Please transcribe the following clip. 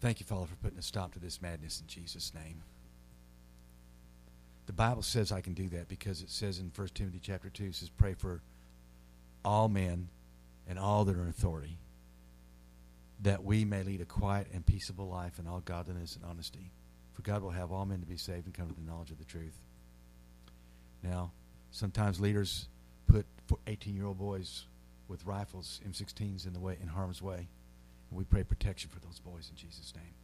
Thank you, Father, for putting a stop to this madness in Jesus' name. The Bible says I can do that because it says in 1 Timothy chapter 2, it says, pray for all men and all that are in authority, that we may lead a quiet and peaceable life in all godliness and honesty. For God will have all men to be saved and come to the knowledge of the truth. Now, sometimes leaders put 18-year-old boys with rifles, M16s, in harm's way. And we pray protection for those boys in Jesus' name.